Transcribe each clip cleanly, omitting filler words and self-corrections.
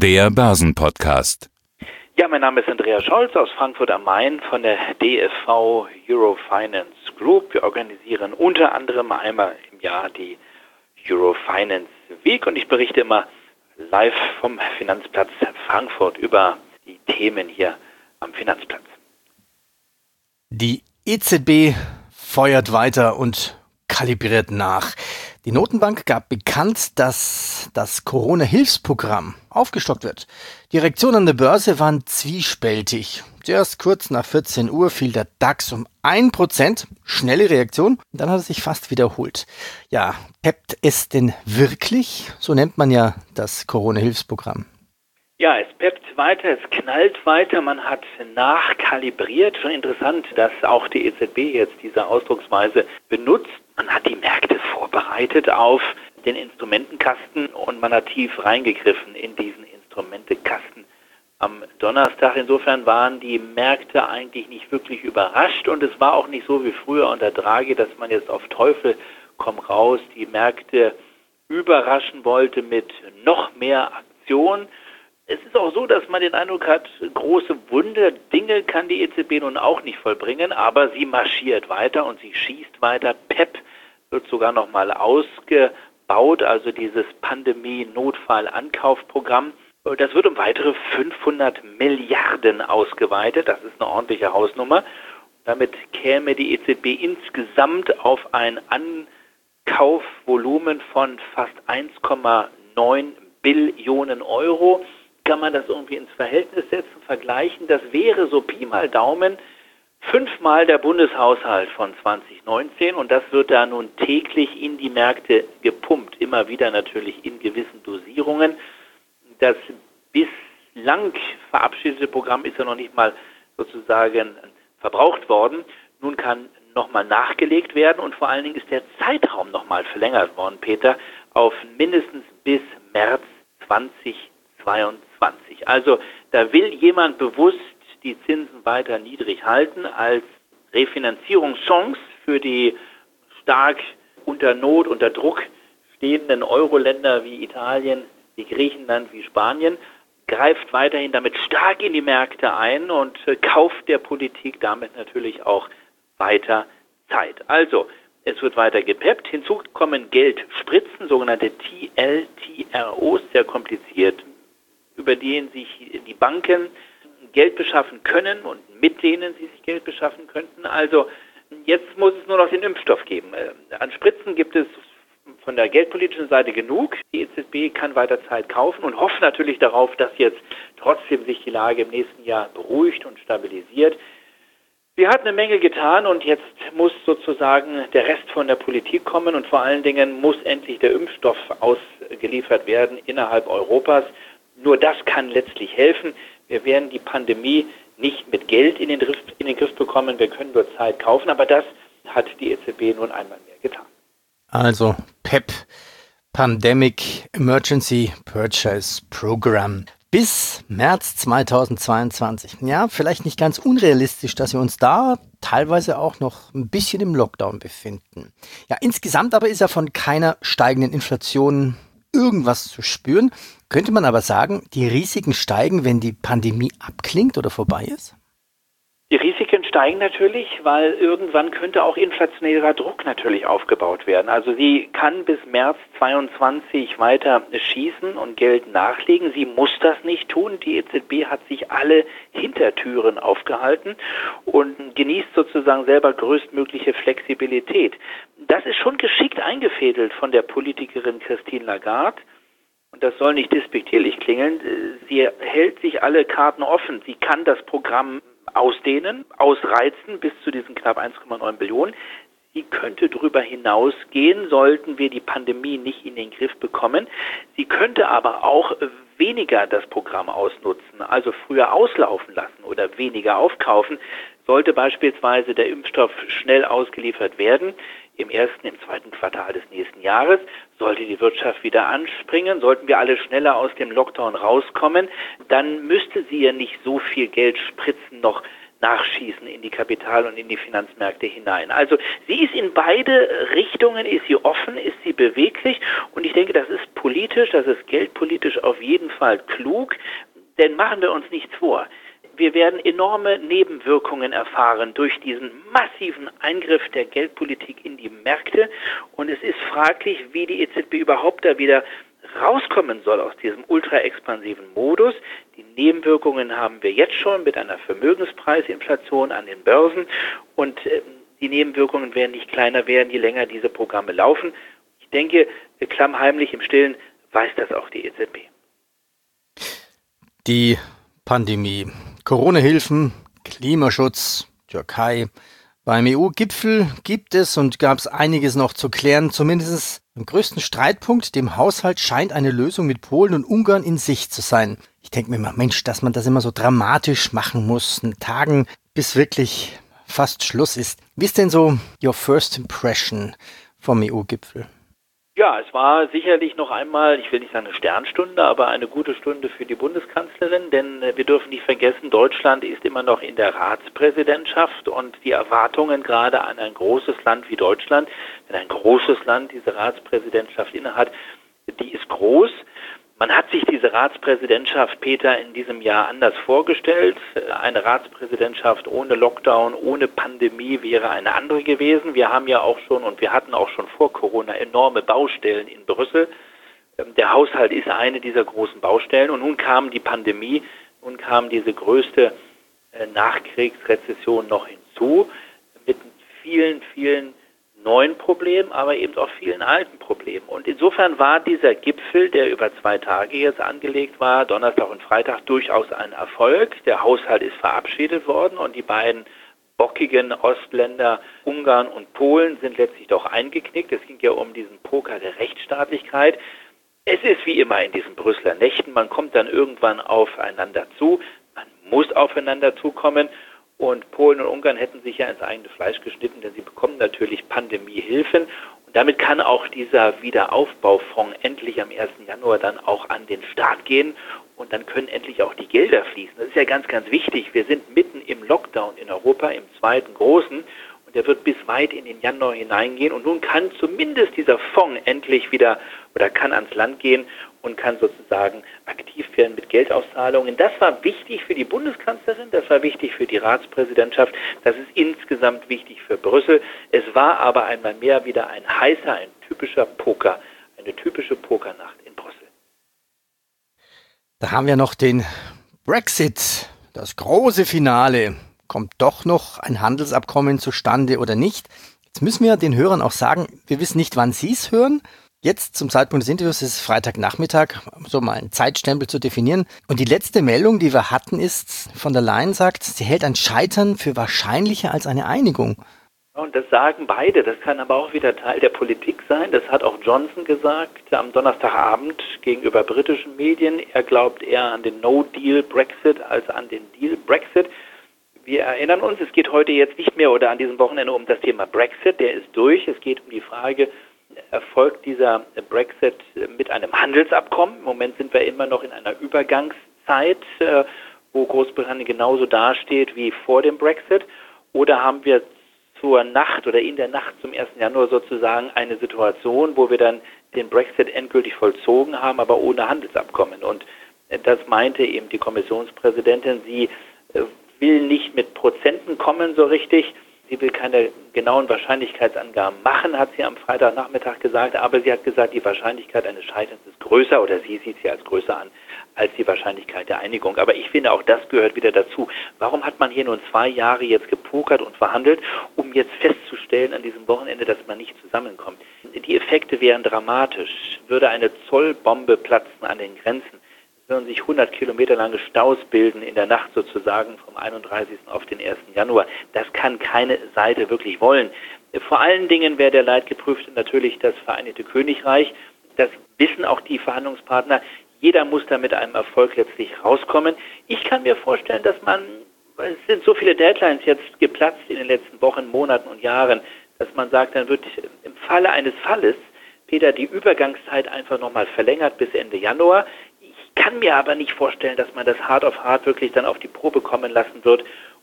der Börsenpodcast. Ja, mein Name ist Andreas Scholz aus Frankfurt am Main von der DFV Eurofinance Group. Wir organisieren unter anderem einmal im Jahr die Eurofinance Week und ich berichte immer live vom Finanzplatz Frankfurt über die Themen hier am Finanzplatz. Die EZB feuert weiter und kalibriert nach. Die Notenbank gab bekannt, dass das Corona-Hilfsprogramm aufgestockt wird. Die Reaktionen an der Börse waren zwiespältig. Zuerst kurz nach 14 Uhr fiel der DAX um 1%. Schnelle Reaktion. Dann hat er sich fast wiederholt. Ja, peppt es denn wirklich? So nennt man ja das Corona-Hilfsprogramm. Ja, es peppt weiter, es knallt weiter, man hat nachkalibriert. Schon interessant, dass auch die EZB jetzt diese Ausdrucksweise benutzt. Man hat die Märkte vorbereitet auf den Instrumentenkasten und man hat tief reingegriffen in diesen Instrumentenkasten am Donnerstag. Insofern waren die Märkte eigentlich nicht wirklich überrascht und es war auch nicht so wie früher unter Draghi, dass man jetzt auf Teufel komm raus die Märkte überraschen wollte mit noch mehr Aktion. Es ist auch so, dass man den Eindruck hat, große Wunderdinge kann die EZB nun auch nicht vollbringen, aber sie marschiert weiter und sie schießt weiter. PEP wird sogar nochmal ausgebaut, also dieses Pandemie-Notfall-Ankaufprogramm. Das wird um weitere 500 Milliarden ausgeweitet. Das ist eine ordentliche Hausnummer. Damit käme die EZB insgesamt auf ein Ankaufvolumen von fast 1,9 Billionen Euro. Kann man das irgendwie ins Verhältnis setzen, vergleichen? Das wäre so Pi mal Daumen 5-mal der Bundeshaushalt von 2019 und das wird da nun täglich in die Märkte gepumpt, immer wieder natürlich in gewissen Dosierungen. Das bislang verabschiedete Programm ist ja noch nicht mal sozusagen verbraucht worden. Nun kann nochmal nachgelegt werden und vor allen Dingen ist der Zeitraum nochmal verlängert worden, Peter, auf mindestens bis März 2022. Also da will jemand bewusst die Zinsen weiter niedrig halten als Refinanzierungschance für die stark unter Not, unter Druck stehenden Euro-Länder wie Italien, wie Griechenland, wie Spanien, greift weiterhin damit stark in die Märkte ein und kauft der Politik damit natürlich auch weiter Zeit. Also, es wird weiter gepeppt. Hinzu kommen Geldspritzen, sogenannte TLTROs, sehr kompliziert, über denen sich die Banken Geld beschaffen können und mit denen sie sich Geld beschaffen könnten. Also jetzt muss es nur noch den Impfstoff geben. An Spritzen gibt es von der geldpolitischen Seite genug. Die EZB kann weiter Zeit kaufen und hofft natürlich darauf, dass jetzt trotzdem sich die Lage im nächsten Jahr beruhigt und stabilisiert. Sie hat eine Menge getan und jetzt muss sozusagen der Rest von der Politik kommen und vor allen Dingen muss endlich der Impfstoff ausgeliefert werden innerhalb Europas. Nur das kann letztlich helfen. Wir werden die Pandemie nicht mit Geld in den Griff bekommen, wir können nur Zeit kaufen, aber das hat die EZB nun einmal mehr getan. Also PEP, Pandemic Emergency Purchase Program. Bis März 2022. Ja, vielleicht nicht ganz unrealistisch, dass wir uns da teilweise auch noch ein bisschen im Lockdown befinden. Ja, insgesamt aber ist ja von keiner steigenden Inflation irgendwas zu spüren. Könnte man aber sagen, die Risiken steigen, wenn die Pandemie abklingt oder vorbei ist? Die Risiken steigen natürlich, weil irgendwann könnte auch inflationärer Druck natürlich aufgebaut werden. Also sie kann bis März 2022 weiter schießen und Geld nachlegen. Sie muss das nicht tun. Die EZB hat sich alle Hintertüren aufgehalten und genießt sozusagen selber größtmögliche Flexibilität. Das ist schon geschickt eingefädelt von der Politikerin Christine Lagarde. Und das soll nicht despektierlich klingen. Sie hält sich alle Karten offen. Sie kann das Programm ausdehnen, ausreizen bis zu diesen knapp 1,9 Billionen. Sie könnte darüber hinausgehen, sollten wir die Pandemie nicht in den Griff bekommen. Sie könnte aber auch weniger das Programm ausnutzen, also früher auslaufen lassen oder weniger aufkaufen. Sollte beispielsweise der Impfstoff schnell ausgeliefert werden, im zweiten Quartal des nächsten Jahres, sollte die Wirtschaft wieder anspringen, sollten wir alle schneller aus dem Lockdown rauskommen, dann müsste sie ja nicht so viel Geld spritzen noch nachschießen in die Kapital- und in die Finanzmärkte hinein. Also sie ist in beide Richtungen, ist sie offen, ist sie beweglich und ich denke, das ist politisch, das ist geldpolitisch auf jeden Fall klug, denn machen wir uns nichts vor. Wir werden enorme Nebenwirkungen erfahren durch diesen massiven Eingriff der Geldpolitik in die Märkte und es ist fraglich, wie die EZB überhaupt da wieder rauskommen soll aus diesem ultra-expansiven Modus. Die Nebenwirkungen haben wir jetzt schon mit einer Vermögenspreisinflation an den Börsen und die Nebenwirkungen werden nicht kleiner werden, je länger diese Programme laufen. Ich denke, klammheimlich im Stillen weiß das auch die EZB. Die Pandemie, Corona-Hilfen, Klimaschutz, Türkei. Beim EU-Gipfel gibt es und gab es einiges noch zu klären. Zumindest im größten Streitpunkt, dem Haushalt, scheint eine Lösung mit Polen und Ungarn in Sicht zu sein. Ich denke mir immer, Mensch, dass man das immer so dramatisch machen muss, in Tagen, bis wirklich fast Schluss ist. Wie ist denn so your first impression vom EU-Gipfel? Ja, es war sicherlich noch einmal, ich will nicht sagen eine Sternstunde, aber eine gute Stunde für die Bundeskanzlerin, denn wir dürfen nicht vergessen, Deutschland ist immer noch in der Ratspräsidentschaft und die Erwartungen gerade an ein großes Land wie Deutschland, wenn ein großes Land diese Ratspräsidentschaft innehat, die ist groß. Man hat sich diese Ratspräsidentschaft, Peter, in diesem Jahr anders vorgestellt. Eine Ratspräsidentschaft ohne Lockdown, ohne Pandemie wäre eine andere gewesen. Wir haben ja auch schon und wir hatten auch schon vor Corona enorme Baustellen in Brüssel. Der Haushalt ist eine dieser großen Baustellen und nun kam die Pandemie, nun kam diese größte Nachkriegsrezession noch hinzu mit vielen, vielen neuen Problemen, aber eben auch vielen alten Problemen. Und insofern war dieser Gipfel, der über 2 Tage jetzt angelegt war, Donnerstag und Freitag, durchaus ein Erfolg. Der Haushalt ist verabschiedet worden und die beiden bockigen Ostländer Ungarn und Polen sind letztlich doch eingeknickt. Es ging ja um diesen Poker der Rechtsstaatlichkeit. Es ist wie immer in diesen Brüsseler Nächten, man kommt dann irgendwann aufeinander zu, man muss aufeinander zukommen. Und Polen und Ungarn hätten sich ja ins eigene Fleisch geschnitten, denn sie bekommen natürlich Pandemiehilfen. Und damit kann auch dieser Wiederaufbaufonds endlich am 1. Januar dann auch an den Start gehen. Und dann können endlich auch die Gelder fließen. Das ist ja ganz, ganz wichtig. Wir sind mitten im Lockdown in Europa, im zweiten großen. Und der wird bis weit in den Januar hineingehen. Und nun kann zumindest dieser Fonds endlich wieder oder kann ans Land gehen und kann sozusagen aktiv werden mit Geldauszahlungen. Das war wichtig für die Bundeskanzlerin, das war wichtig für die Ratspräsidentschaft, das ist insgesamt wichtig für Brüssel. Es war aber einmal mehr wieder ein heißer, ein typischer Poker, eine typische Pokernacht in Brüssel. Da haben wir noch den Brexit, das große Finale. Kommt doch noch ein Handelsabkommen zustande oder nicht? Jetzt müssen wir den Hörern auch sagen, wir wissen nicht, wann sie es hören. Jetzt zum Zeitpunkt des Interviews ist es Freitagnachmittag, so mal einen Zeitstempel zu definieren. Und die letzte Meldung, die wir hatten, ist, von der Leyen sagt, sie hält ein Scheitern für wahrscheinlicher als eine Einigung. Und das sagen beide, das kann aber auch wieder Teil der Politik sein. Das hat auch Johnson gesagt am Donnerstagabend gegenüber britischen Medien. Er glaubt eher an den No-Deal-Brexit als an den Deal-Brexit. Wir erinnern uns, es geht heute jetzt nicht mehr oder an diesem Wochenende um das Thema Brexit, der ist durch. Es geht um die Frage, erfolgt dieser Brexit mit einem Handelsabkommen? Im Moment sind wir immer noch in einer Übergangszeit, wo Großbritannien genauso dasteht wie vor dem Brexit. Oder haben wir zur Nacht oder in der Nacht zum 1. Januar sozusagen eine Situation, wo wir dann den Brexit endgültig vollzogen haben, aber ohne Handelsabkommen? Und das meinte eben die Kommissionspräsidentin. Sie will nicht mit Prozenten kommen so richtig. Sie will keine genauen Wahrscheinlichkeitsangaben machen, hat sie am Freitagnachmittag gesagt, aber sie hat gesagt, die Wahrscheinlichkeit eines Scheiterns ist größer oder sie sieht sie als größer an als die Wahrscheinlichkeit der Einigung. Aber ich finde, auch das gehört wieder dazu. Warum hat man hier nun 2 Jahre jetzt gepokert und verhandelt, um jetzt festzustellen an diesem Wochenende, dass man nicht zusammenkommt? Die Effekte wären dramatisch. Würde eine Zollbombe platzen an den Grenzen, würden sich 100 Kilometer lange Staus bilden in der Nacht sozusagen vom 31. auf den 1. Januar. Das kann keine Seite wirklich wollen. Vor allen Dingen wäre der Leidgeprüfte natürlich das Vereinigte Königreich. Das wissen auch die Verhandlungspartner. Jeder muss da mit einem Erfolg letztlich rauskommen. Ich kann mir vorstellen, dass es sind so viele Deadlines jetzt geplatzt in den letzten Wochen, Monaten und Jahren, dass man sagt, dann wird im Falle eines Falles, Peter, die Übergangszeit einfach nochmal verlängert bis Ende Januar. Ich kann mir aber nicht vorstellen, dass man das hart auf hart wirklich dann auf die Probe kommen lassen wird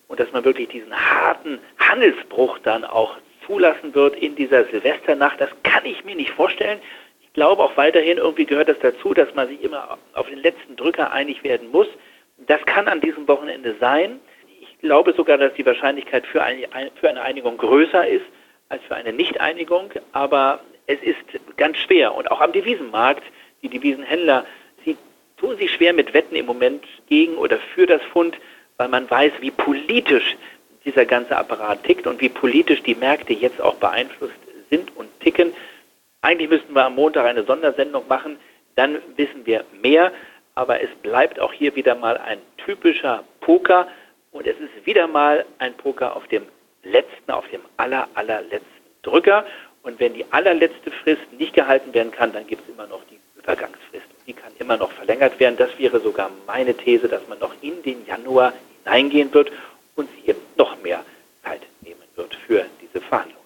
und dass man wirklich diesen harten Handelsbruch dann auch zulassen wird in dieser Silvesternacht, das kann ich mir nicht vorstellen. Ich glaube auch weiterhin, irgendwie gehört das dazu, dass man sich immer auf den letzten Drücker einig werden muss. Das kann an diesem Wochenende sein. Ich glaube sogar, dass die Wahrscheinlichkeit für eine Einigung größer ist als für eine Nicht-Einigung, aber es ist ganz schwer. Und auch am Devisenmarkt, die Devisenhändler, sie tun sich schwer mit Wetten im Moment gegen oder für das Pfund, weil man weiß, wie politisch dieser ganze Apparat tickt und wie politisch die Märkte jetzt auch beeinflusst sind und ticken. Eigentlich müssten wir am Montag eine Sondersendung machen, dann wissen wir mehr, aber es bleibt auch hier wieder mal ein typischer Poker und es ist wieder mal ein Poker auf dem allerletzten Drücker. Und wenn die allerletzte Frist nicht gehalten werden kann, dann gibt es immer noch die Übergangsfrist. Die kann immer noch verlängert werden. Das wäre sogar meine These, dass man noch in den Januar hineingehen wird und sich eben noch mehr Zeit nehmen wird für diese Verhandlungen.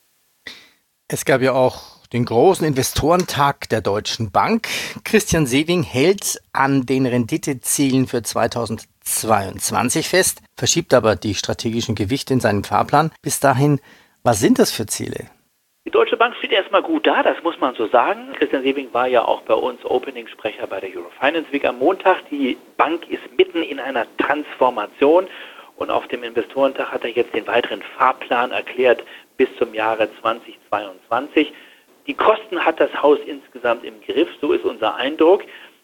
Es gab ja auch den großen Investorentag der Deutschen Bank. Christian Sewing hält an den Renditezielen für 2022 fest, verschiebt aber die strategischen Gewichte in seinen Fahrplan. Bis dahin, was sind das für Ziele? Die Deutsche Bank steht erstmal gut da, das muss man so sagen. Christian Sewing war ja auch bei uns Opening-Sprecher bei der Eurofinance Week am Montag. Die Bank ist mitten in einer Transformation und auf dem Investorentag hat er jetzt den weiteren Fahrplan erklärt bis zum Jahre 2022. Die Kosten hat das Haus insgesamt im Griff, so ist unser Eindruck.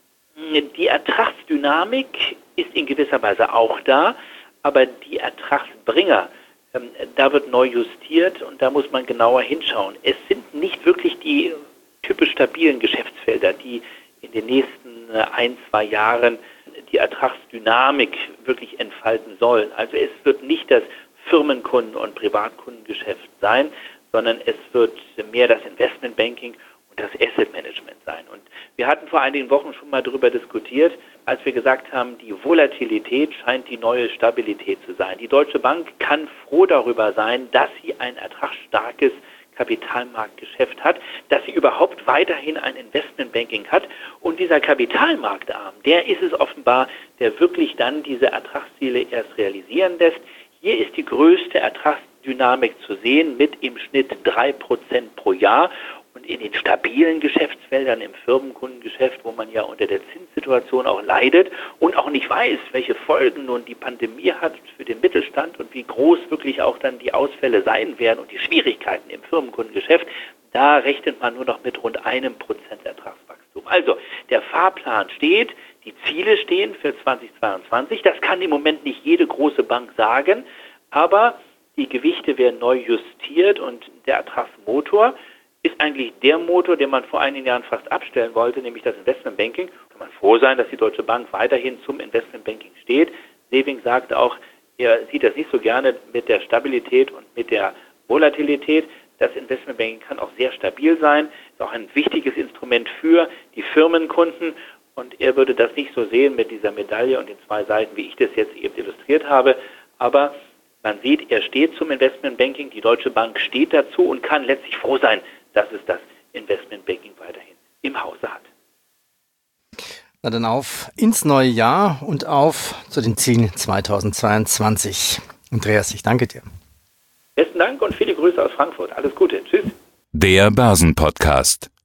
Die Ertragsdynamik ist in gewisser Weise auch da, aber die Ertragsbringer, da wird neu justiert und da muss man genauer hinschauen. Es sind nicht wirklich die typisch stabilen Geschäftsfelder, die in den nächsten 1-2 Jahren die Ertragsdynamik wirklich entfalten sollen. Also es wird nicht das Firmenkunden- und Privatkundengeschäft sein, sondern es wird mehr das Investmentbanking und das Asset Management sein. Und wir hatten vor einigen Wochen schon mal darüber diskutiert, als wir gesagt haben, die Volatilität scheint die neue Stabilität zu sein. Die Deutsche Bank kann froh darüber sein, dass sie ein ertragsstarkes Kapitalmarktgeschäft hat, dass sie überhaupt weiterhin ein Investmentbanking hat. Und dieser Kapitalmarktarm, der ist es offenbar, der wirklich dann diese Ertragsziele erst realisieren lässt. Hier ist die größte Ertragsdynamik zu sehen mit im Schnitt 3% pro Jahr. Und in den stabilen Geschäftsfeldern im Firmenkundengeschäft, wo man ja unter der Zinssituation auch leidet und auch nicht weiß, welche Folgen nun die Pandemie hat für den Mittelstand und wie groß wirklich auch dann die Ausfälle sein werden und die Schwierigkeiten im Firmenkundengeschäft, da rechnet man nur noch mit rund 1% Ertragswachstum. Also der Fahrplan steht, die Ziele stehen für 2022. Das kann im Moment nicht jede große Bank sagen, aber die Gewichte werden neu justiert und der Ertragsmotor ist eigentlich der Motor, den man vor einigen Jahren fast abstellen wollte, nämlich das Investmentbanking. Kann man froh sein, dass die Deutsche Bank weiterhin zum Investmentbanking steht. Sewing sagt auch, er sieht das nicht so gerne mit der Stabilität und mit der Volatilität. Das Investmentbanking kann auch sehr stabil sein, ist auch ein wichtiges Instrument für die Firmenkunden. Und er würde das nicht so sehen mit dieser Medaille und den 2 Seiten, wie ich das jetzt eben illustriert habe. Aber man sieht, er steht zum Investmentbanking, die Deutsche Bank steht dazu und kann letztlich froh sein, dass es das Investmentbanking weiterhin im Hause hat. Na dann auf ins neue Jahr und auf zu den Zielen 2022. Andreas, ich danke dir. Besten Dank und viele Grüße aus Frankfurt. Alles Gute. Tschüss. Der Börsenpodcast.